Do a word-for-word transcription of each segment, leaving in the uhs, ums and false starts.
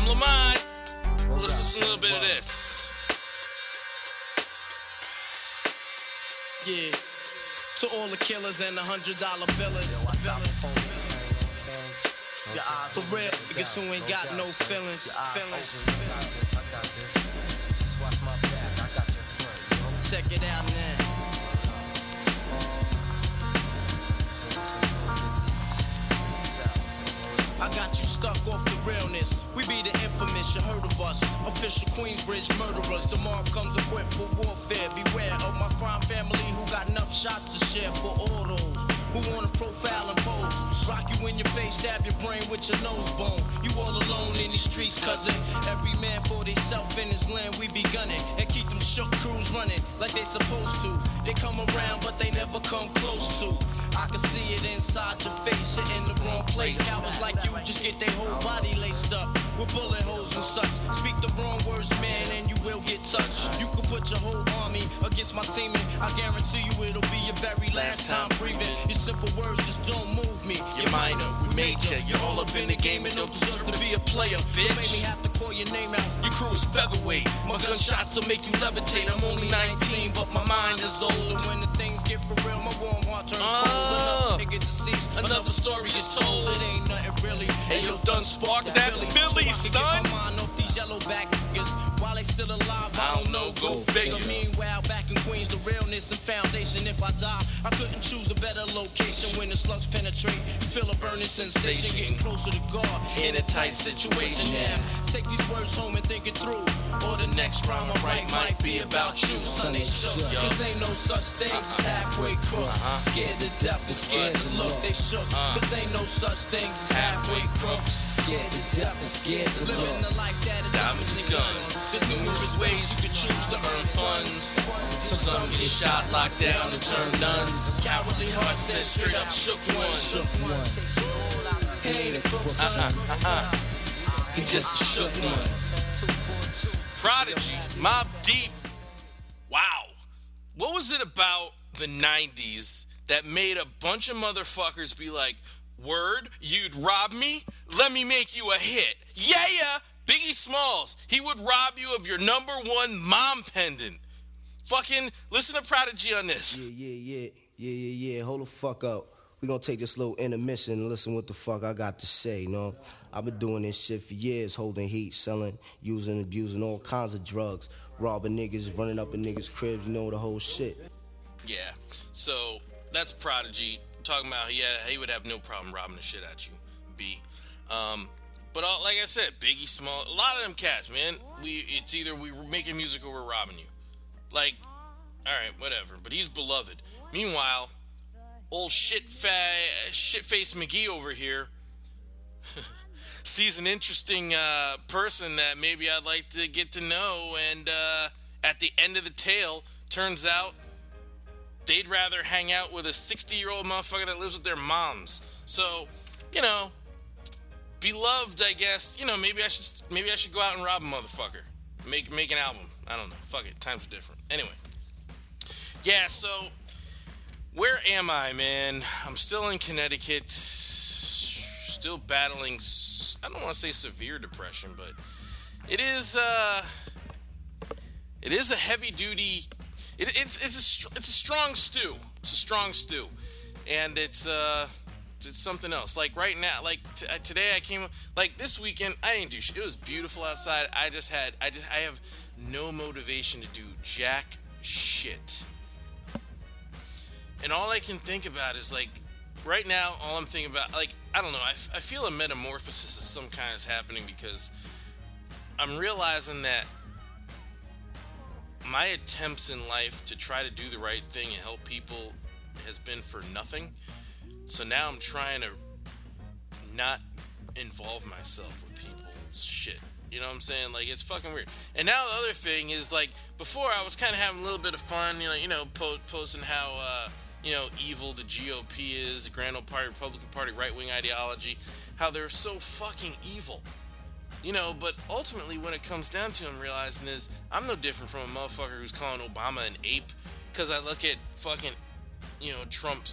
Lamont. Let's listen to a little bit of this. Yeah. To all the killers and the hundred dollar billers. For real, niggas who ain't got no feelings. Feelings. Check it out now. I got you stuck off the realness. We be the infamous, you heard of us. Official Queensbridge murderers. Tomorrow comes equipped for warfare. Beware of my crime family who got enough shots to share for all those who wanna profile and pose. Rock you in your face, stab your brain with your nose bone. You all alone in these streets, cousin. Every man for theyself in his land, we be gunning. And keep them shook crews running like they supposed to. They come around, but they never come close to. I can see it inside your face, you're in the wrong place. Cowards like you just get their whole body laced up with bullet holes and such. Speak the wrong words, man, and you will get touched. You can put your whole army against my team, and I guarantee you it'll be your very last time breathing. Your simple words just don't move me. You're minor, we major. You're all up in the game and don't deserve to be a player, bitch. You made me have to call your name out. Your crew is featherweight. My gunshots will make you levitate. I'm only nineteen, but my mind is old. And when the things get for real, my warm heart turns Uh. cold. Another nigga deceased, Another story is told. It ain't nothing really. Hey, yo, done sparked that Philly, so son. I can get my mind off these yellow back niggas while they still alive. I don't know, go figure. Meanwhile, back in Queens, the realness and foundation. If I die, I couldn't choose a better location. When the slugs penetrate, you feel a burning sensation. Getting closer to God In a tight situation. now, take these words home and think it through. Or the next rhyme I write might be about you. Son, they shook. Cause ain't no such thing as halfway crooks. Scared to death and scared to look. They shook. Cause ain't no such thing as halfway crooks. Scared to death and scared to look. Living the life that is Diamonds and guns. There's numerous ways you could choose to earn funds. Some get shot, locked down, and turn nuns. Cowardly heart said straight up shook one. He ain't a crook, son. Uh-uh, uh-uh. He just a shook one. Prodigy, Mobb Deep. Wow. What was it about the nineties that made a bunch of motherfuckers be like, word, you'd rob me? Let me make you a hit. Yeah, yeah. Biggie Smalls, he would rob you of your number one mom pendant. Fucking listen to Prodigy on this. Yeah, yeah, yeah, yeah, yeah, yeah. Hold the fuck up. We gonna take this little intermission and listen what the fuck I got to say, you know? I've been doing this shit for years, holding heat, selling, using, abusing all kinds of drugs, robbing niggas, running up in niggas' cribs, you know, the whole shit. Yeah, so that's Prodigy talking about he had, he would have no problem robbing the shit at you, B. Um, but all, like I said, Biggie Small, a lot of them cats, man. We it's either we were making music or we're robbing you. Like, all right, whatever. But he's beloved. Meanwhile, old shit fa- shit-faced McGee over here sees an interesting uh, person that maybe I'd like to get to know, and uh, at the end of the tale, turns out they'd rather hang out with a sixty-year-old motherfucker that lives with their moms. So, you know, beloved, I guess. You know, maybe I should maybe I should go out and rob a motherfucker. Make make an album. I don't know. Fuck it. Times are different. Anyway. Yeah, so where am I, man? I'm still in Connecticut. Still battling, I don't want to say severe depression, but it is uh it is a heavy duty it, it's it's a it's a strong stew. It's a strong stew. And it's uh it's something else. Like right now, like t- today I came, like this weekend I didn't do shit. It was beautiful outside. I just had I just I have no motivation to do jack shit. And all I can think about is like right now all I'm thinking about, like, I don't know, I, f- I feel a metamorphosis of some kind is happening because I'm realizing that my attempts in life to try to do the right thing and help people has been for nothing. So now I'm trying to not involve myself with people's shit. You know what I'm saying? Like, it's fucking weird. And now the other thing is, like, before I was kind of having a little bit of fun, you know, you know, po- posting how, uh, you know, evil the G O P is, the Grand Old Party, Republican Party, right-wing ideology, how they're so fucking evil. You know, but ultimately when it comes down to it, I'm realizing is I'm no different from a motherfucker who's calling Obama an ape because I look at fucking, you know, Trump's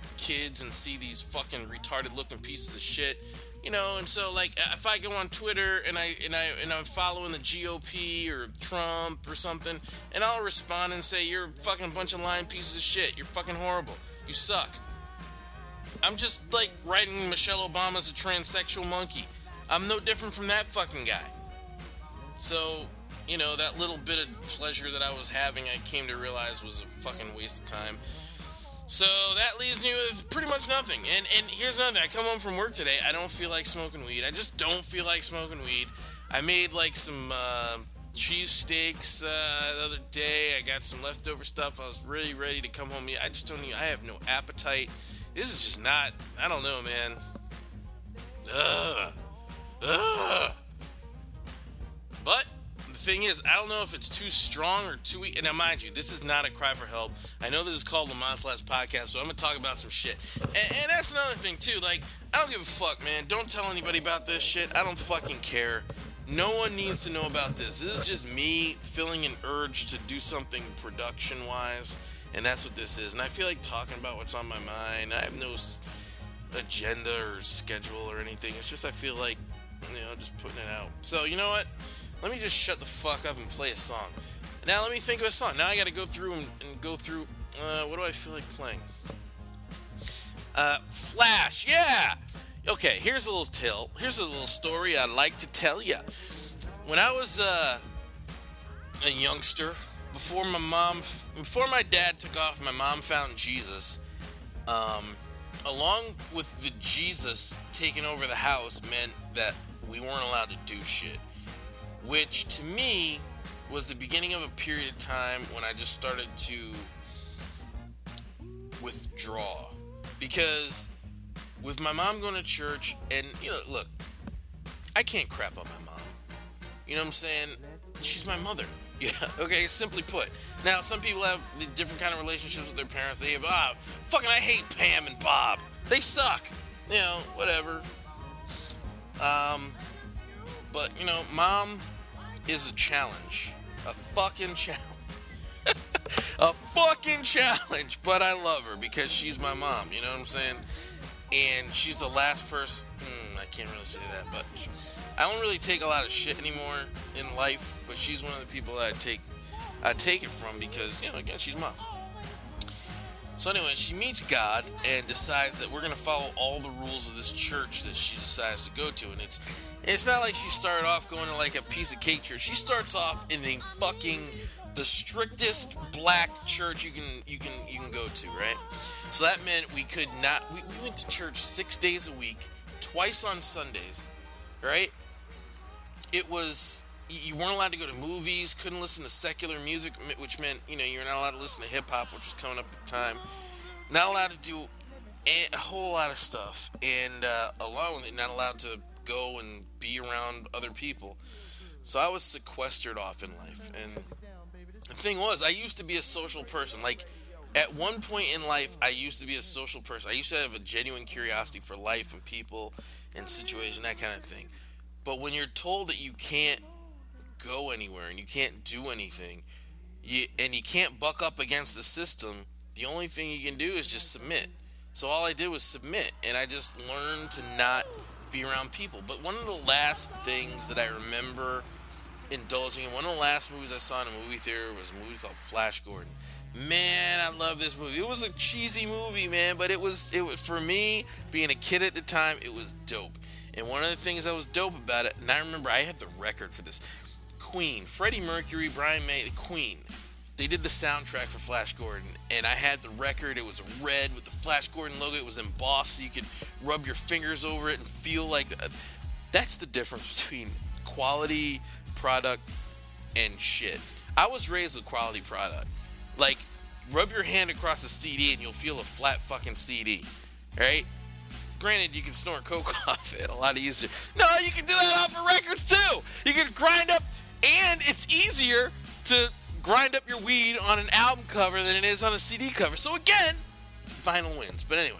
kids and see these fucking retarded looking pieces of shit. You know, and so like if I go on Twitter and I and I and I'm following the G O P or Trump or something, and I'll respond and say, you're a fucking bunch of lying pieces of shit. You're fucking horrible. You suck. I'm just like writing Michelle Obama's a transsexual monkey. I'm no different from that fucking guy. So, you know, that little bit of pleasure that I was having, I came to realize was a fucking waste of time. So that leaves me with pretty much nothing. And and here's another thing. I come home from work today. I don't feel like smoking weed. I just don't feel like smoking weed. I made like some uh, cheesesteaks uh, the other day. I got some leftover stuff. I was really ready to come home. I just don't even, I have no appetite. This is just not, I don't know, man. Ugh. Ugh. But the thing is, I don't know if it's too strong or too weak. And now, mind you, this is not a cry for help. I know this is called Lamont's Last Podcast, so I'm going to talk about some shit. And, and that's another thing, too. Like, I don't give a fuck, man. Don't tell anybody about this shit. I don't fucking care. No one needs to know about this. This is just me feeling an urge to do something production-wise, and that's what this is. And I feel like talking about what's on my mind. I have no agenda or schedule or anything. It's just I feel like, you know, just putting it out. So, you know what? Let me just shut the fuck up and play a song. Now let me think of a song. Now I gotta go through and, and go through, uh, what do I feel like playing? Uh, Flash, yeah! Okay, here's a little tale. Here's a little story I'd like to tell you. When I was, uh, a youngster, before my mom, before my dad took off, my mom found Jesus. Um, along with the Jesus taking over the house meant that we weren't allowed to do shit. Which, to me, was the beginning of a period of time when I just started to withdraw. Because with my mom going to church, and, you know, look, I can't crap on my mom. You know what I'm saying? She's my mother. Yeah, okay, simply put. Now, some people have different kind of relationships with their parents. They have, ah, fucking I hate Pam and Bob. They suck. You know, whatever. Um, but, you know, mom is a challenge. A fucking challenge. A fucking challenge. But I love her because she's my mom. You know what I'm saying? And she's the last person. Hmm, I can't really say that, but I don't really take a lot of shit anymore in life. But she's one of the people that I take, I take it from because, you know, again, she's mom. So anyway, she meets God and decides that we're going to follow all the rules of this church that she decides to go to. And it's it's not like she started off going to like a piece of cake church. She starts off in the fucking, the strictest black church you can you can, you can go to, right? So that meant we could not, we, we went to church six days a week, twice on Sundays, right? It was, you weren't allowed to go to movies, couldn't listen to secular music, which meant, you know, you're not allowed to listen to hip-hop, which was coming up at the time. Not allowed to do a, a whole lot of stuff. And uh, along with it, not allowed to go and be around other people. So I was sequestered off in life. And the thing was, I used to be a social person. Like, at one point in life, I used to be a social person. I used to have a genuine curiosity for life and people and situation, that kind of thing. But when you're told that you can't go anywhere and you can't do anything, you, and you can't buck up against the system, the only thing you can do is just submit. So all I did was submit, and I just learned to not be around people. But one of the last things that I remember indulging in, one of the last movies I saw in a movie theater was a movie called Flash Gordon. Man, I love this movie. It was a cheesy movie, man, but it was, it was, for me, being a kid at the time, it was dope. And one of the things that was dope about it, and I remember I had the record for this, Queen, Freddie Mercury, Brian May, Queen. They did the soundtrack for Flash Gordon, and I had the record. It was red with the Flash Gordon logo. It was embossed, so you could rub your fingers over it and feel like the, that's the difference between quality product and shit. I was raised with quality product. Like, rub your hand across a C D and you'll feel a flat fucking C D, right? Granted, you can snort coke off it a lot easier. No, you can do that off of records too. You can grind up, and it's easier to grind up your weed on an album cover than it is on a C D cover. So again, vinyl wins. But anyway,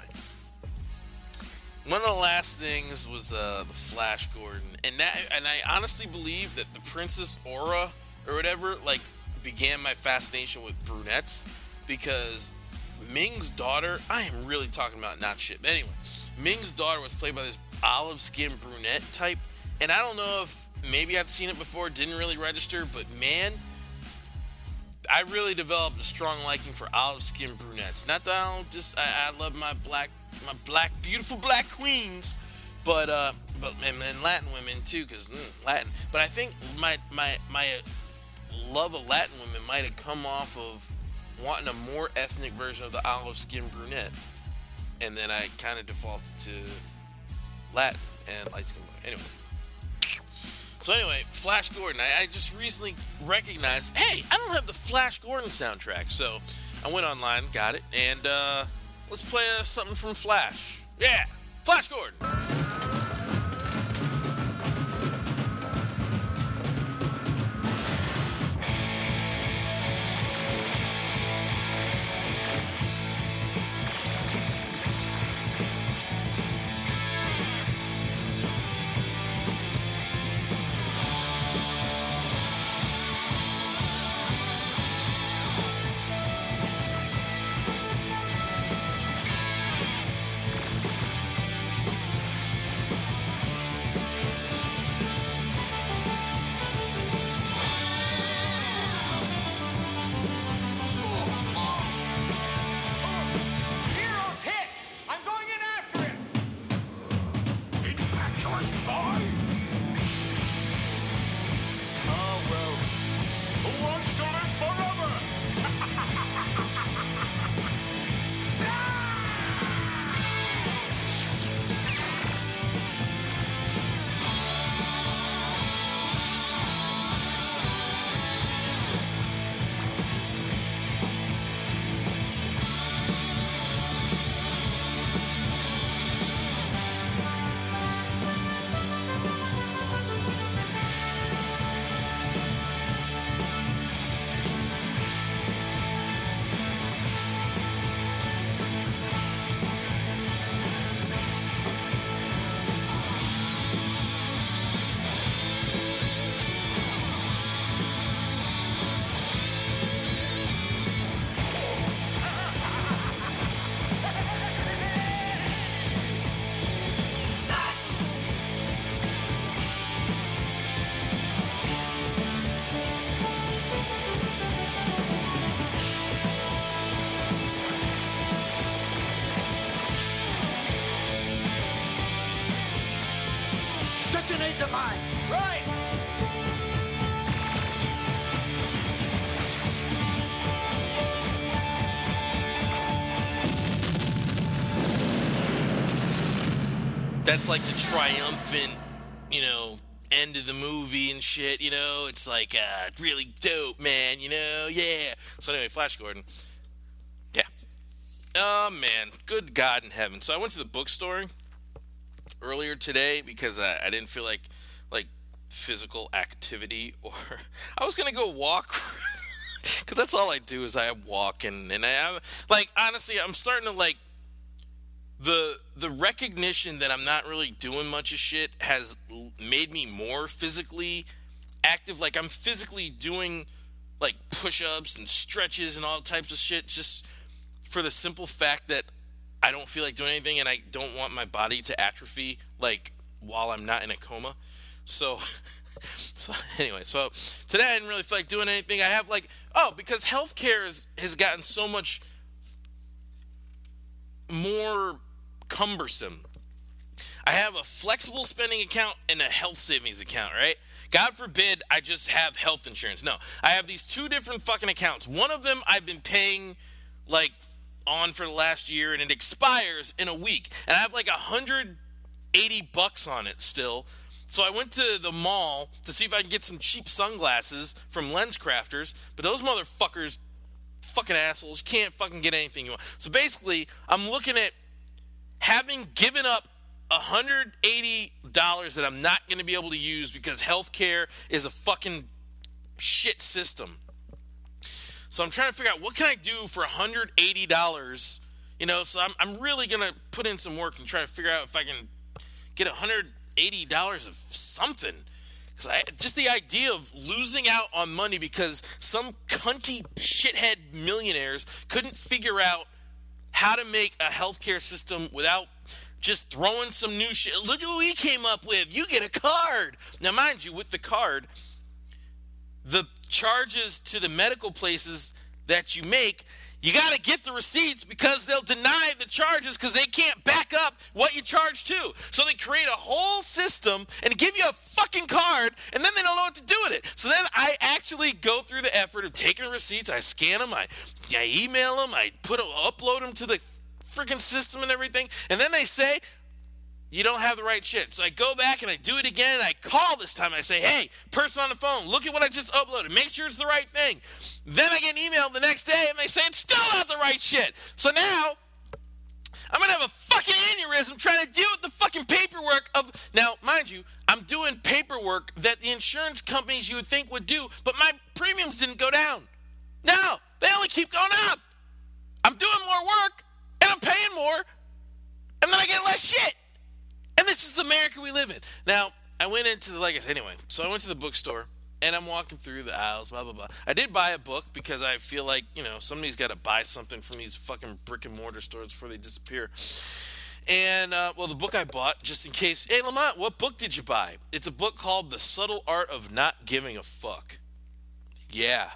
one of the last things was uh, the Flash Gordon, and that, and I honestly believe that the Princess Aura or whatever, like, began my fascination with brunettes, because Ming's daughter, I am really talking about not shit. But anyway, Ming's daughter was played by this olive-skinned brunette type. And I don't know if maybe I'd seen it before, didn't really register, but man, I really developed a strong liking for olive-skinned brunettes. Not that I don't just, I, I love my black, my black, beautiful black queens, but, uh, but, and, and Latin women too, because mm, Latin. But I think my, my, my love of Latin women might have come off of wanting a more ethnic version of the olive-skinned brunette. And then I kind of defaulted to Latin and light-skinned black. Anyway. So anyway, Flash Gordon. I, I just recently recognized, hey, I don't have the Flash Gordon soundtrack. So I went online, got it, and uh, let's play uh, something from Flash. Yeah, Flash Gordon. Detonate the mine! Right! That's like the triumphant, you know, end of the movie and shit, you know? It's like, uh, really dope, man, you know? Yeah. So anyway, Flash Gordon. Yeah. Oh, man. Good God in heaven. So I went to the bookstore earlier today because uh, I didn't feel like, like, physical activity, or I was going to go walk, because that's all I do is I walk, and, and I, like, honestly, I'm starting to, like, The the recognition that I'm not really doing much of shit has made me more physically active. Like, I'm physically doing, like, push-ups and stretches and all types of shit just for the simple fact that I don't feel like doing anything and I don't want my body to atrophy, like, while I'm not in a coma. So, so anyway, so today I didn't really feel like doing anything. I have, like, oh, because healthcare is, has gotten so much more cumbersome. I have a flexible spending account and a health savings account, right? God forbid I just have health insurance. No, I have these two different fucking accounts. One of them I've been paying, like, on for the last year, and it expires in a week. And I have like one hundred eighty bucks on it still. So I went to the mall to see if I can get some cheap sunglasses from LensCrafters, but those motherfuckers, fucking assholes, can't fucking get anything you want. So basically, I'm looking at having given up one hundred eighty dollars that I'm not going to be able to use because healthcare is a fucking shit system. So I'm trying to figure out what can I do for one hundred eighty dollars, you know, so I'm I'm really going to put in some work and try to figure out if I can get one hundred eighty dollars of something. Because I just the idea of losing out on money because some cunty shithead millionaires couldn't figure out how to make a healthcare system without just throwing some new shit. Look at what we came up with. You get a card. Now, mind you, with the card, the charges to the medical places that you make, you got to get the receipts because they'll deny the charges because they can't back up what you charge to. So they create a whole system and give you a fucking card, and then they don't know what to do with it. So then I actually go through the effort of taking receipts. I scan them. I, I email them. I put them, upload them to the freaking system and everything. And then they say, you don't have the right shit. So I go back and I do it again. And I call this time. I say, hey, person on the phone, look at what I just uploaded. Make sure it's the right thing. Then I get an email the next day and they say it's still not the right shit. So now I'm going to have a fucking aneurysm trying to deal with the fucking paperwork of... Now, mind you, I'm doing paperwork that the insurance companies you would think would do, but my premiums didn't go down. No, they only keep going up. I'm doing more work and I'm paying more and then I get less shit. And this is the America we live in. Now, I went into the, like I said, anyway, so I went to the bookstore, and I'm walking through the aisles, blah, blah, blah. I did buy a book because I feel like, you know, somebody's got to buy something from these fucking brick and mortar stores before they disappear. And, uh, well, the book I bought, just in case, hey, Lamont, what book did you buy? It's a book called The Subtle Art of Not Giving a Fuck. Yeah.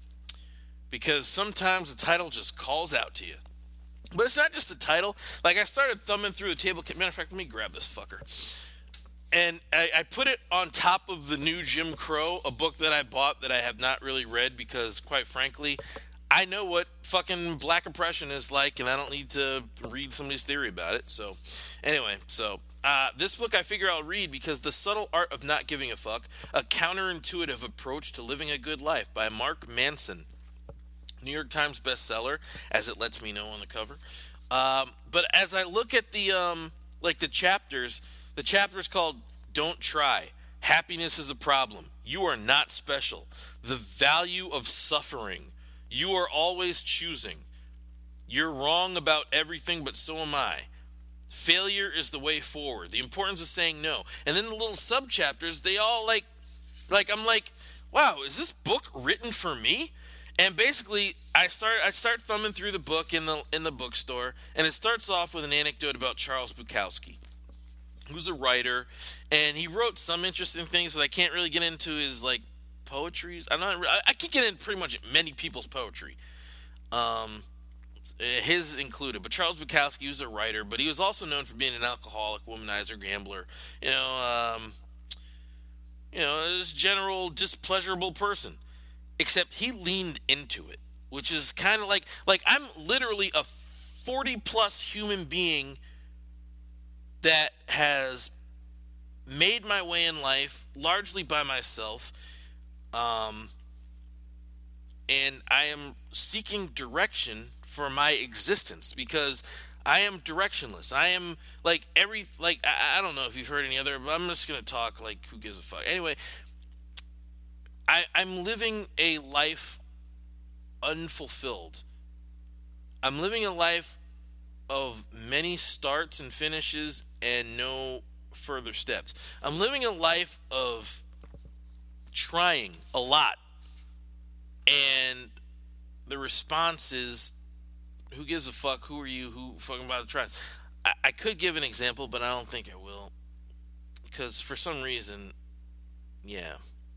Because sometimes the title just calls out to you. But it's not just the title. Like, I started thumbing through the table. Matter of fact, let me grab this fucker. And I, I put it on top of the new Jim Crow, a book that I bought that I have not really read because, quite frankly, I know what fucking black oppression is like, and I don't need to read somebody's theory about it. So, anyway, so uh, this book I figure I'll read because The Subtle Art of Not Giving a Fuck, A Counterintuitive Approach to Living a Good Life by Mark Manson. New York Times bestseller, as it lets me know on the cover. Um, but as I look at the um, like the chapters, the chapter is called "Don't Try. Happiness is a Problem. You are not special. The value of suffering. You are always choosing. You're wrong about everything, but so am I. Failure is the way forward. The importance of saying no." And then the little sub-chapters, they all like, like I'm like, wow, is this book written for me? And basically, I start I start thumbing through the book in the in the bookstore, and it starts off with an anecdote about Charles Bukowski, who's a writer, and he wrote some interesting things, but I can't really get into his like poetry. I'm not. I, I can get into pretty much many people's poetry, um, his included. But Charles Bukowski was a writer, but he was also known for being an alcoholic, womanizer, gambler. You know, um, you know, this general displeasurable person. Except he leaned into it, which is kind of like, like I'm literally a forty-plus human being that has made my way in life largely by myself, um, and I am seeking direction for my existence because I am directionless. I am like every, like, I, I don't know if you've heard any other, but I'm just going to talk like who gives a fuck. Anyway, I, I'm living a life unfulfilled. I'm living a life of many starts and finishes and no further steps. I'm living a life of trying a lot. And the response is, who gives a fuck? Who are you? Who fucking about to try? I, I could give an example, but I don't think I will. Because for some reason, yeah.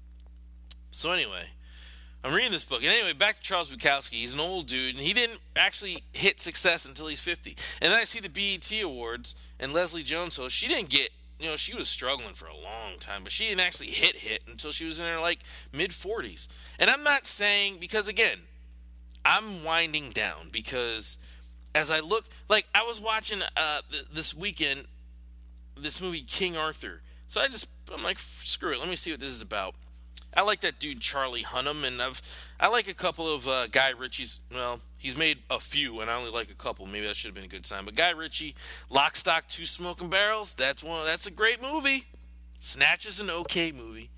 So anyway, I'm reading this book. And anyway, back to Charles Bukowski. He's an old dude, and he didn't actually hit success until he's fifty. And then I see the B E T Awards, and Leslie Jones, so she didn't get, you know, she was struggling for a long time, but she didn't actually hit hit until she was in her, like, mid-forties. And I'm not saying, because, again, I'm winding down, because as I look, like, I was watching uh, th- this weekend, this movie, King Arthur. So I just, I'm like, screw it, let me see what this is about. I like that dude Charlie Hunnam, and I've I like a couple of uh, Guy Ritchie's. Well, he's made a few, and I only like a couple. Maybe that should have been a good sign. But Guy Ritchie, Lock, Stock, Two Smoking Barrels. That's one. That's a great movie. Snatch is an okay movie.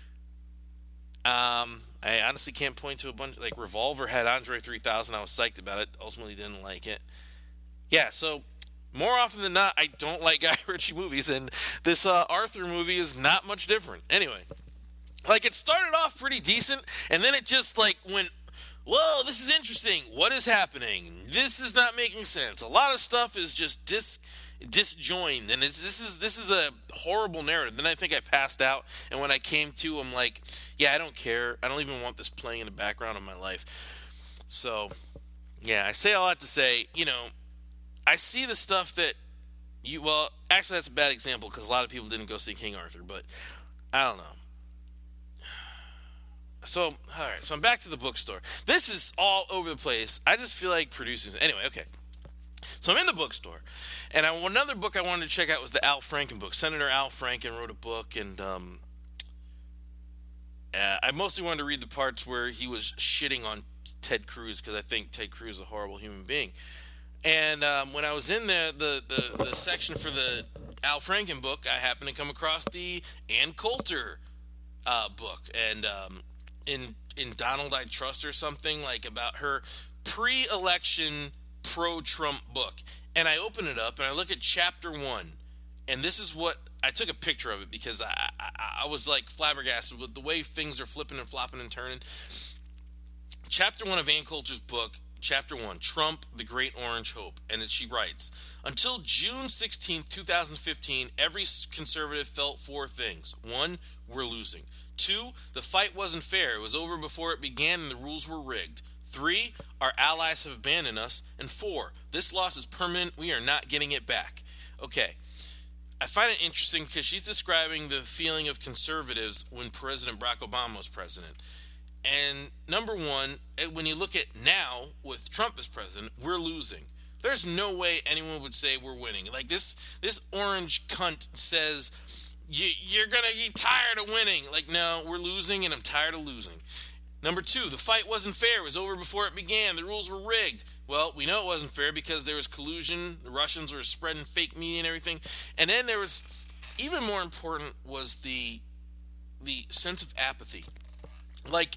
Um, I honestly can't point to a bunch. Like Revolver had Andre three thousand. I was psyched about it. Ultimately, didn't like it. Yeah. So more often than not, I don't like Guy Ritchie movies, and this uh, Arthur movie is not much different. Anyway. Like, it started off pretty decent, and then it just, like, went whoa, this is interesting. What is happening? This is not making sense. A lot of stuff is just dis disjoined, and it's, this is this is a horrible narrative. Then I think I passed out, and when I came to, I'm like, yeah, I don't care. I don't even want this playing in the background of my life. So, yeah, I say all that to say, you know, I see the stuff that you, well, actually that's a bad example because a lot of people didn't go see King Arthur, but I don't know. So, all right, so I'm back to the bookstore. This is all over the place. I just feel like producing. Anyway, okay. So I'm in the bookstore, and I, another book I wanted to check out was the Al Franken book. Senator Al Franken wrote a book, and um, uh, I mostly wanted to read the parts where he was shitting on Ted Cruz because I think Ted Cruz is a horrible human being. And um, when I was in the, the, the, the section for the Al Franken book, I happened to come across the Ann Coulter uh, book, and um, in in Donald I Trust or something, like about her pre-election pro-Trump book. And I open it up and I look at chapter one, and this is what I took a picture of it because I, I I was like flabbergasted with the way things are flipping and flopping and turning. Chapter one of Ann Coulter's book, chapter one, Trump, the Great Orange Hope. And it, she writes, until June sixteenth, twenty fifteen, every conservative felt four things. One, we're losing. Two, the fight wasn't fair. It was over before it began and the rules were rigged. Three, our allies have abandoned us. And four, this loss is permanent. We are not getting it back. Okay. I find it interesting because she's describing the feeling of conservatives when President Barack Obama was president. And number one, when you look at now with Trump as president, we're losing. There's no way anyone would say we're winning. Like this, this orange cunt says, you, you're going to get tired of winning. Like, no, we're losing and I'm tired of losing. Number two, the fight wasn't fair. It was over before it began. The rules were rigged. Well, we know it wasn't fair because there was collusion. The Russians were spreading fake media and everything. And then there was, even more important, was the the sense of apathy. Like,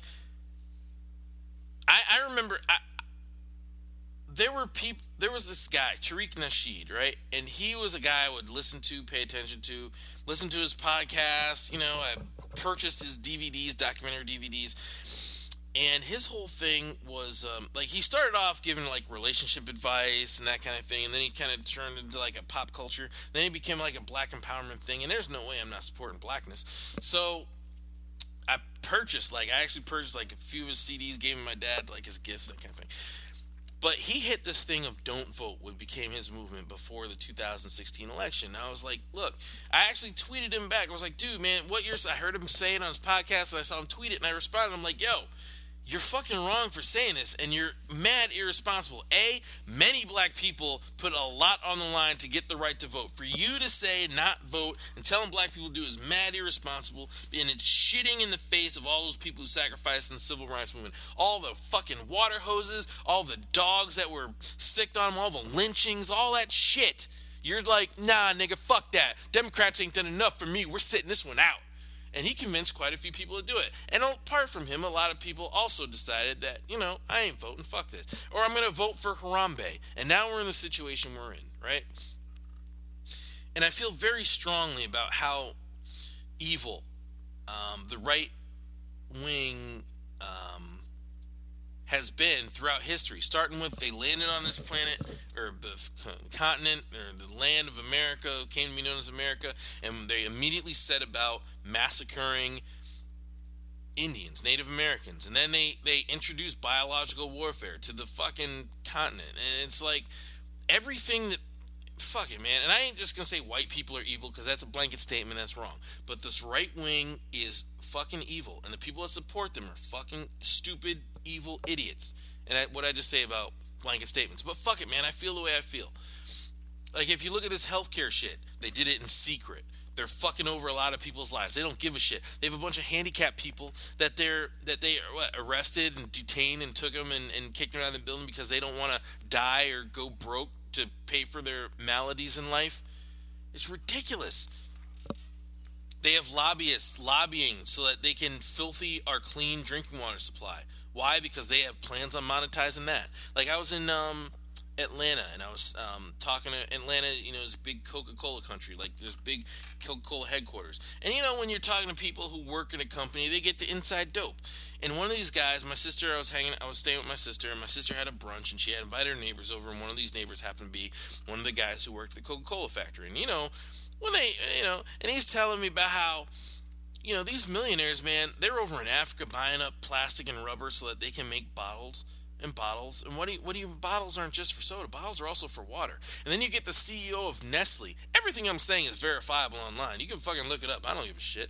I, I remember, I, there were people, there was this guy, Tariq Nasheed, right? And he was a guy I would listen to, pay attention to, listen to his podcast. You know, I purchased his D V Ds, documentary D V Ds. And his whole thing was, um, like, he started off giving, like, relationship advice and that kind of thing. And then he kind of turned into, like, a pop culture. Then he became, like, a black empowerment thing. And there's no way I'm not supporting blackness. So I purchased, like, I actually purchased, like, a few of his C Ds, gave him my dad, like, his gifts, that kind of thing. But he hit this thing of don't vote, what became his movement before the two thousand sixteen election. And I was like, look, I actually tweeted him back. I was like, dude, man, what years? I heard him say it on his podcast, and I saw him tweet it, and I responded. I'm like, yo, you're fucking wrong for saying this, and you're mad irresponsible. A, many black people put a lot on the line to get the right to vote. For you to say not vote and telling black people to do is mad irresponsible, and it's shitting in the face of all those people who sacrificed in the civil rights movement. All the fucking water hoses, all the dogs that were sicked on them, all the lynchings, all that shit. You're like, nah, nigga, fuck that. Democrats ain't done enough for me. We're sitting this one out. And he convinced quite a few people to do it. And apart from him, a lot of people also decided that, you know, I ain't voting, fuck this. Or I'm going to vote for Harambe. And now we're in the situation we're in, right? And I feel very strongly about how evil um, the right wing um, has been throughout history. Starting with they landed on this planet, or the continent, or the land of America, came to be known as America, and they immediately set about massacring Indians, Native Americans. And then they, they introduced biological warfare to the fucking continent. And it's like, everything that, fuck it, man. And I ain't just gonna say white people are evil, because that's a blanket statement, that's wrong. But this right wing is fucking evil, and the people that support them are fucking stupid, evil idiots. And I, what I just say about blanket statements. But fuck it, man, I feel the way I feel. Like, if you look at this healthcare shit, they did it in secret. They're fucking over a lot of people's lives. They don't give a shit. They have a bunch of handicapped people that they're that they what, arrested and detained and took them and, and kicked them out of the building because they don't want to die or go broke to pay for their maladies in life. It's ridiculous. They have lobbyists lobbying so that they can filthy our clean drinking water supply. Why? Because they have plans on monetizing that. Like, I was in um Atlanta, and I was um, talking to Atlanta. You know, it's a big Coca-Cola country. Like, there's big Coca-Cola headquarters. And you know, when you're talking to people who work in a company, they get the inside dope. And one of these guys, my sister, I was hanging, I was staying with my sister, and my sister had a brunch, and she had invited her neighbors over, and one of these neighbors happened to be one of the guys who worked at the Coca-Cola factory. And you know, when they, you know, and he's telling me about how, you know, these millionaires, man, they're over in Africa buying up plastic and rubber so that they can make bottles and bottles. And what do you, what do you, bottles aren't just for soda. Bottles are also for water. And then you get the C E O of Nestle. Everything I'm saying is verifiable online. You can fucking look it up. I don't give a shit.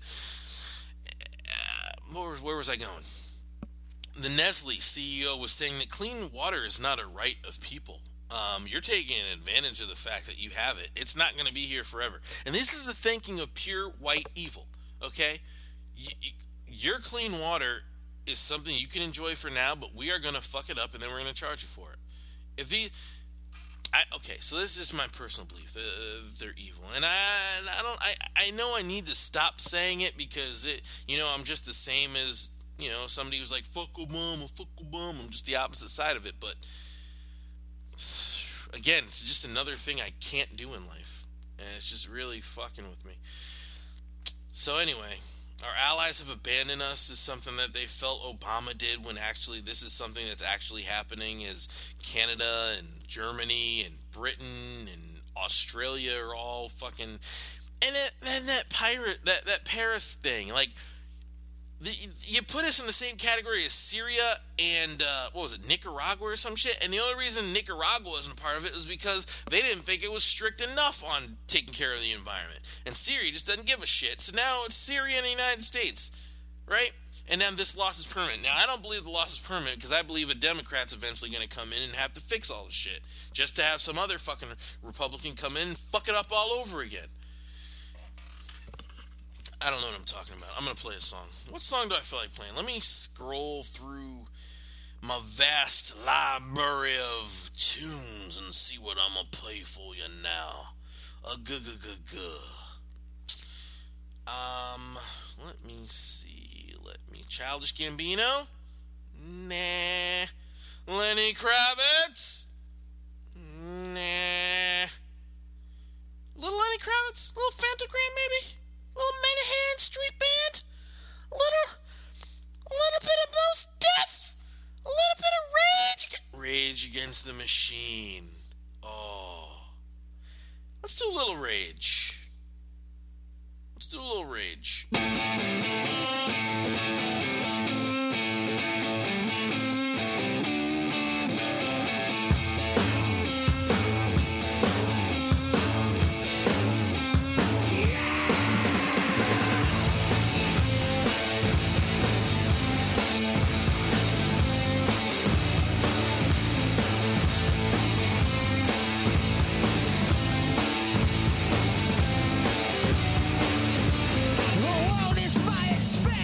Uh, where, where was I going? The Nestle C E O was saying that clean water is not a right of people. Um, you're taking advantage of the fact that you have it. It's not going to be here forever. And this is the thinking of pure white evil. Okay, y- y- your clean water is something you can enjoy for now, but we are going to fuck it up, and then we're going to charge you for it. If he, I, okay, so this is my personal belief. Uh, they're evil, and I, I don't, I, I know I need to stop saying it because it, you know, I'm just the same as, you know, somebody who's like fuck Obama, fuck Obama. I'm just the opposite side of it, but again, it's just another thing I can't do in life, and it's just really fucking with me. So anyway, our allies have abandoned us is something that they felt Obama did, when actually this is something that's actually happening. Is Canada and Germany and Britain and Australia are all fucking, and then that pirate that that Paris thing, like the, you put us in the same category as Syria and uh, what was it, Nicaragua or some shit. And the only reason Nicaragua wasn't a part of it was because they didn't think it was strict enough on taking care of the environment. And Syria just doesn't give a shit. So now it's Syria and the United States, right? And then this loss is permanent. Now, I don't believe the loss is permanent because I believe a Democrat's eventually going to come in and have to fix all this shit, just to have some other fucking Republican come in and fuck it up all over again. I don't know what I'm talking about. I'm going to play a song. What song do I feel like playing? Let me scroll through my vast library of tunes and see what I'm going to play for you now. A g g g g. Um, let me see. Let me. Childish Gambino? Nah. Lenny Kravitz? Nah. Little Lenny Kravitz? Little Fantagram, maybe? Little Mayhem Street Band, a little, a little bit of Mos Def, a little bit of Rage, Rage Against the Machine. Oh, let's do a little Rage. Let's do a little Rage. The world is my expense.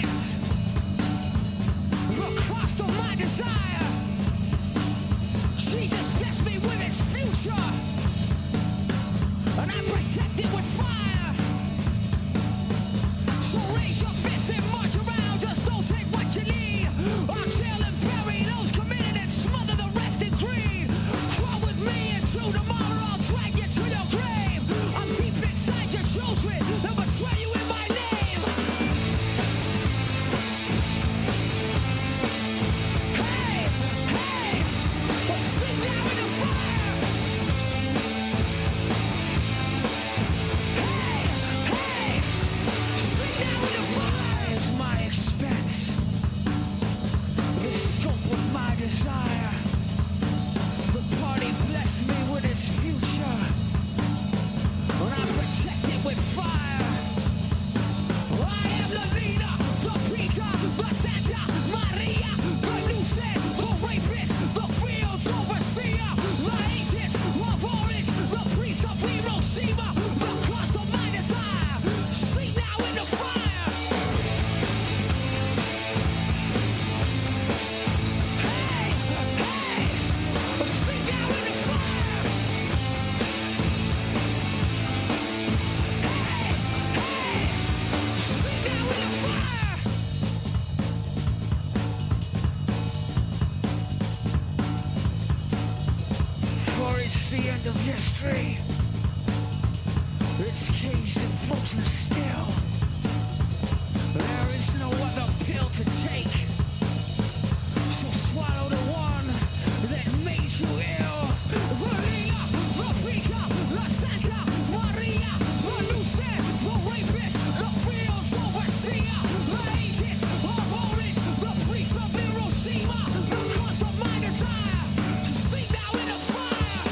caged and frozen still. There is no other pill to take. So swallow the one that made you ill. Maria, Rosita, La Santa Maria, the Lucy, the rapist, the fields overseer, the agents of orange, the priest of Hiroshima, the cause of my desire to sleep now in the fire.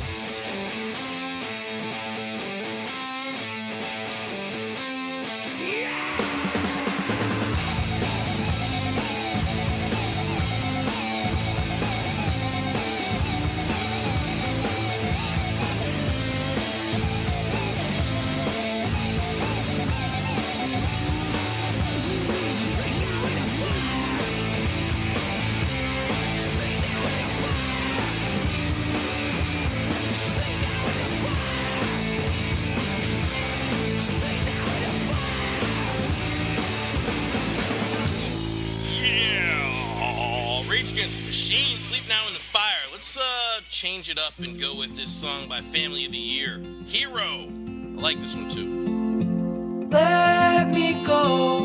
Yeah! Rage Against the Machine, Sleep Now in the Fire. Let's uh change it up and go with this song by Family of the Year, Hero. I like this one too. Let me go.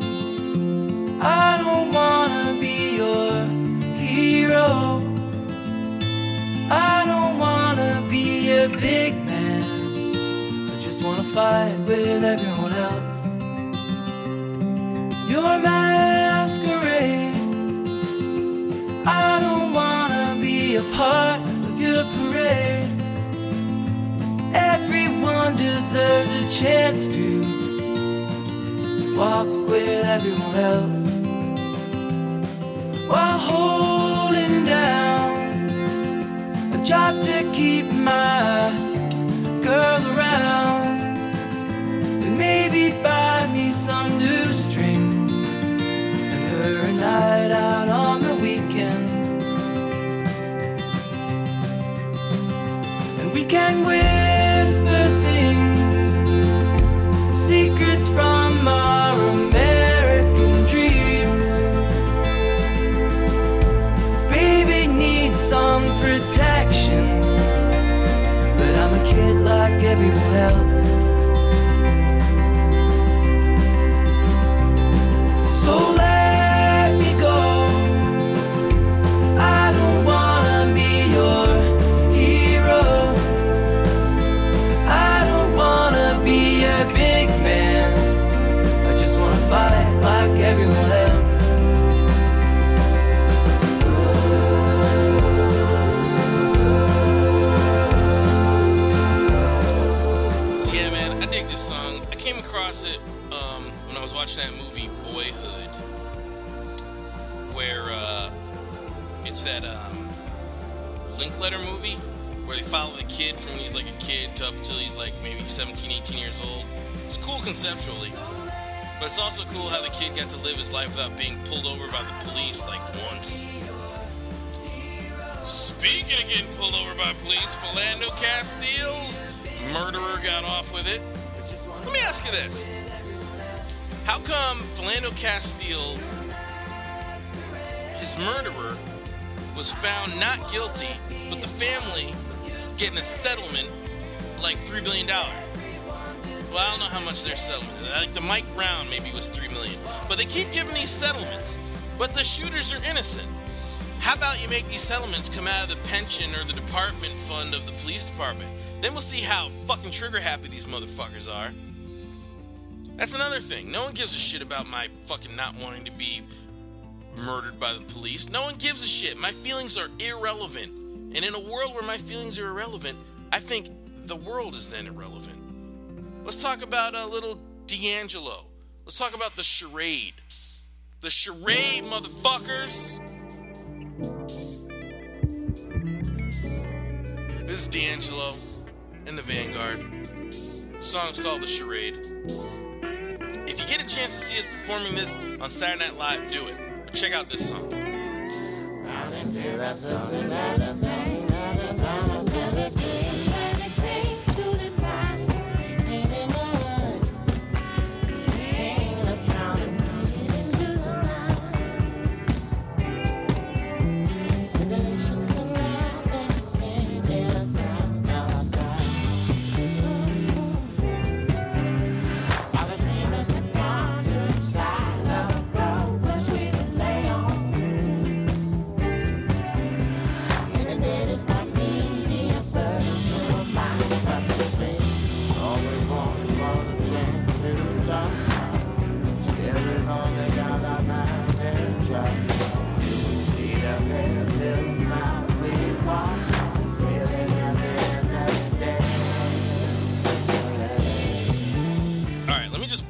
I don't wanna be your hero. I don't wanna be a big man. I just wanna fight with everyone else. Your masquerade. I don't wanna be a part of your parade. Everyone deserves a chance to walk with everyone else while holding down a job to keep my girl around and maybe buy me some new strings and her a night out on the weekend. And we can whisper things, secrets from our American dreams. Baby needs some protection, but I'm a kid like everyone else. So let me go. I don't wanna be your hero. I don't wanna be a big man. I just wanna fight like everyone else. So yeah, man, I dig this song. I came across it um, when I was watching that movie Boyhood, where uh, it's that um, Linkletter movie where they follow the kid from when he's like a kid to up until he's like maybe seventeen, eighteen years old. It's cool conceptually, but it's also cool how the kid got to live his life without being pulled over by the police like once. Speaking of getting pulled over by police, Philando Castile's murderer got off with it. Let me ask you this. How come Philando Castile, his murderer, was found not guilty, but the family is getting a settlement like three billion dollars? Well, I don't know how much their settlement is. Like the Mike Brown maybe was three million dollars. But they keep giving these settlements, but the shooters are innocent. How about you make these settlements come out of the pension or the department fund of the police department? Then we'll see how fucking trigger happy these motherfuckers are. That's another thing. No one gives a shit about my fucking not wanting to be murdered by the police. No one gives a shit. My feelings are irrelevant. And in a world where my feelings are irrelevant, I think the world is then irrelevant. Let's talk about a little D'Angelo. Let's talk about the charade. The charade, motherfuckers. This is D'Angelo and the Vanguard. The song's called The Charade. If you get a chance to see us performing this on Saturday Night Live, do it. But check out this song.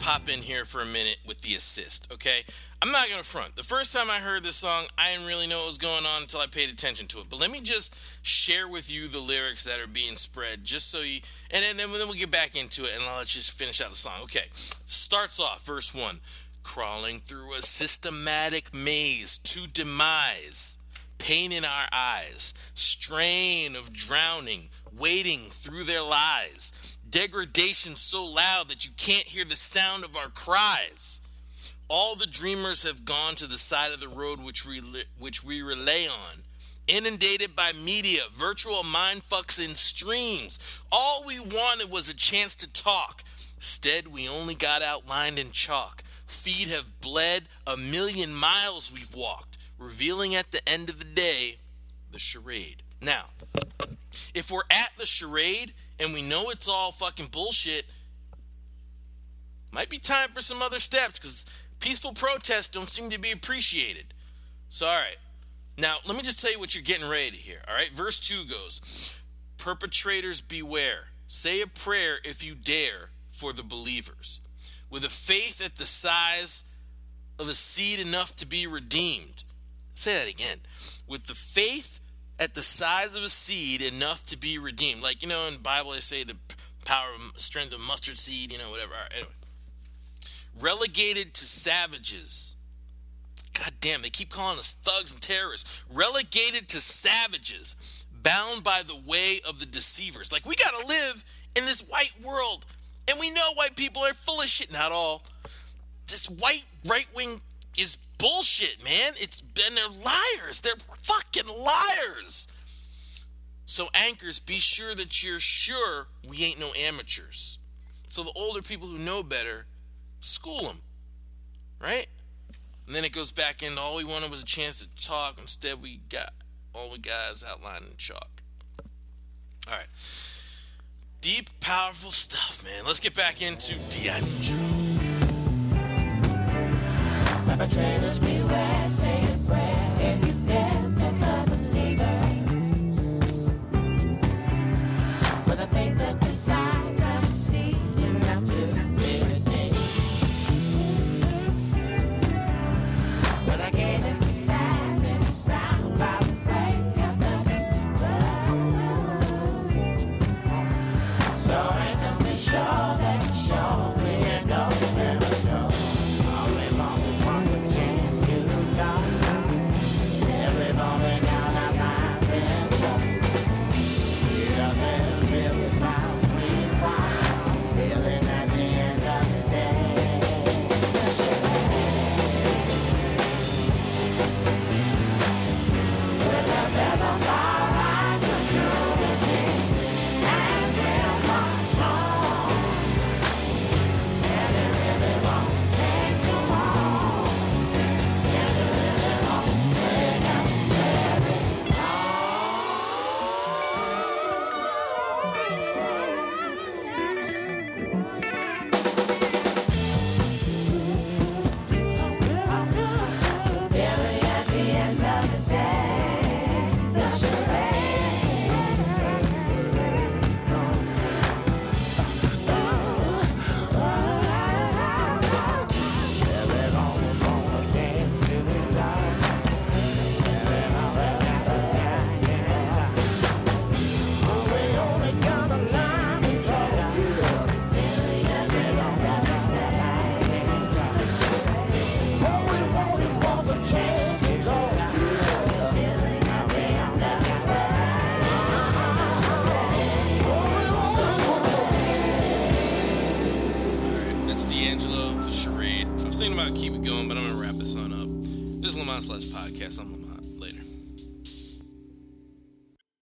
pop in here for a minute with the assist, okay? I'm not going to front. The first time I heard this song, I didn't really know what was going on until I paid attention to it. But let me just share with you the lyrics that are being spread, just so you... And then, then we'll get back into it, and I'll let you finish out the song. Okay, starts off, verse one. Crawling through a systematic maze to demise. Pain in our eyes. Strain of drowning, wading through their lies. Degradation so loud that you can't hear the sound of our cries. All the dreamers have gone to the side of the road which we which we relay on. Inundated by media, virtual mindfucks and streams. All we wanted was a chance to talk. Instead, we only got outlined in chalk. Feet have bled, a million miles we've walked, revealing at the end of the day, the charade. Now, if we're at the charade and we know it's all fucking bullshit, might be time for some other steps, because peaceful protests don't seem to be appreciated. So, all right. Now, let me just tell you what you're getting ready to hear, all right? Verse two goes, perpetrators beware. Say a prayer if you dare for the believers. With a faith at the size of a seed enough to be redeemed. Say that again. With the faith at the size of a seed enough to be redeemed. Like, you know, in the Bible they say the power of strength of mustard seed, you know, whatever. All right, anyway. Relegated to savages. God damn, they keep calling us thugs and terrorists. Relegated to savages. Bound by the way of the deceivers. Like, we gotta live in this white world. And we know white people are full of shit. Not all. This white right wing is bullshit, man. It's and they're liars. They're fucking liars. So anchors, be sure that you're sure we ain't no amateurs. So the older people who know better, school them, right? And then it goes back into all we wanted was a chance to talk. Instead, we got all we got is outlined in chalk. All right. Deep, powerful stuff, man. Let's get back into D'Angelo. Perpetrators beware, say a prayer if you dare for the believers. With a faith that the size of a seed, you're not to be redeemed. When I get into sadness, bound by the way of the deceivers. So I just be sure that you show me and know where it's all. Only long wants a chance to talk. Every morning out of my bedroom. Yeah, man, really miles rewind. Feeling at the end of the day. The charade. With a feather fall rise the true machine. And we'll march on. And it really won't take too long. And it really won't take us very long. Really at the end of the day, the charade. Every long gonna change to the dark. Every long we only got a line to talk. Every long all we wanted was a chance to talk. That's D'Angelo, the charade. I was thinking about keep it going, but I'm going to wrap this on up. This is Lamont Slash Podcast. I'm